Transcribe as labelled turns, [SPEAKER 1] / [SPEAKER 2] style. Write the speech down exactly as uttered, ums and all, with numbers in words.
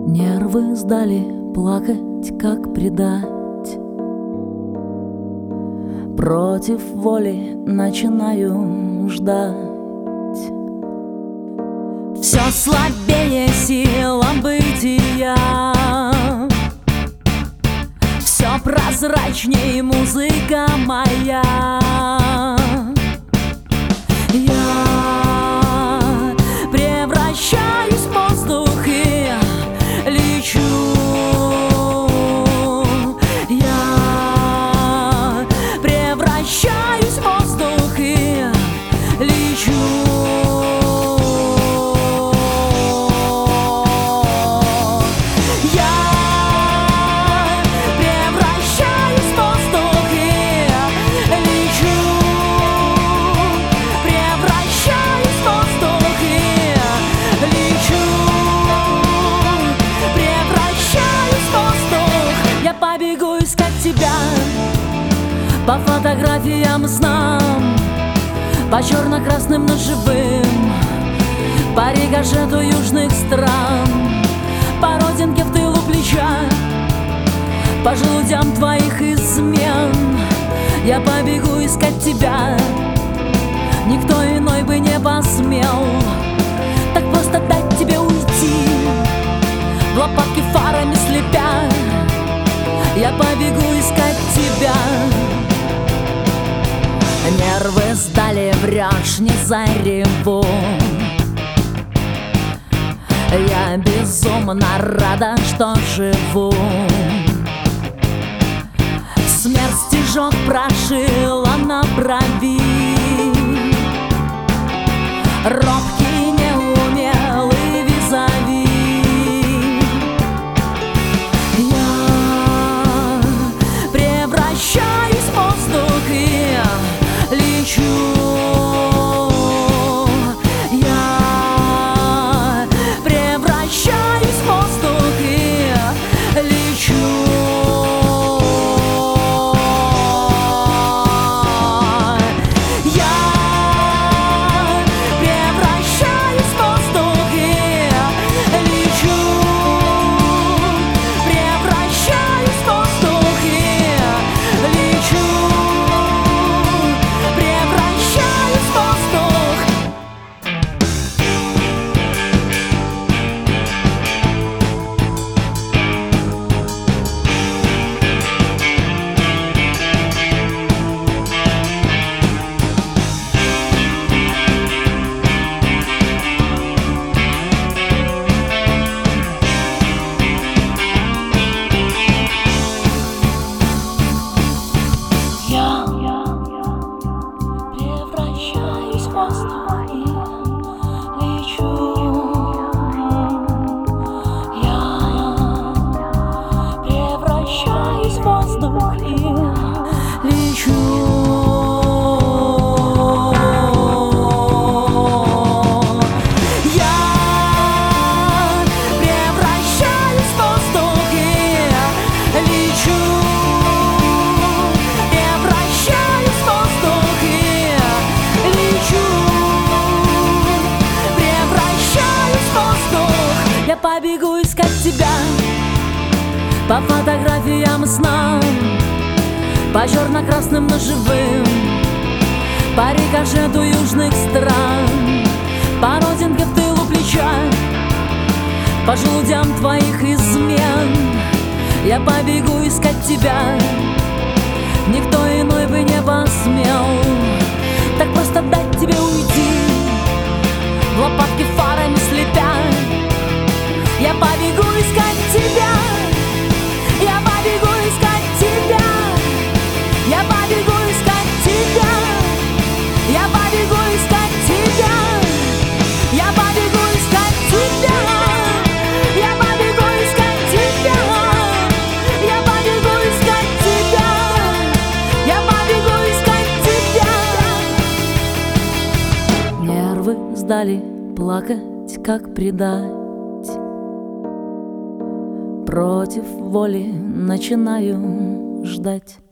[SPEAKER 1] Нервы сдали, плакать как предать. Против воли начинаю ждать. Все слабее сила бытия, все прозрачней музыка моя. Я превращаюсь в воздух и лечу. Я превращаюсь в воздух и лечу. Побегу искать тебя по фотографиям снам, по черно-красным ножевым, по рикошету южных стран, по родинке в тылу плеча, по желудям твоих измен. Я побегу искать тебя, никто иной бы не посмел так просто дать тебе уйти, в лопатки фарами слепя. Я побегу искать тебя. Нервы сдали, врешь, не зареву. Я безумно рада, что живу. Смерть стежок прошила на брови. Робкий, неумелый визави. Превращаюсь в воздух и лечу. Я превращаюсь в воздух и лечу. Побегу искать тебя по фотографиям снам, по черно-красным ножевым, по рикошету южных стран, по родинке в тылу плеча, по желудям твоих измен. Я побегу искать тебя, никто иной бы не посмел так просто дать тебе уйти, в лопатки фарами слепя. Я побегу искать тебя, я побегу искать тебя, я побегу искать тебя, я побегу искать тебя, я побегу искать тебя, я побегу искать тебя, я побегу искать тебя, я побегу искать тебя. Нервы сдали, плакать как предать. Против воли начинаю ждать.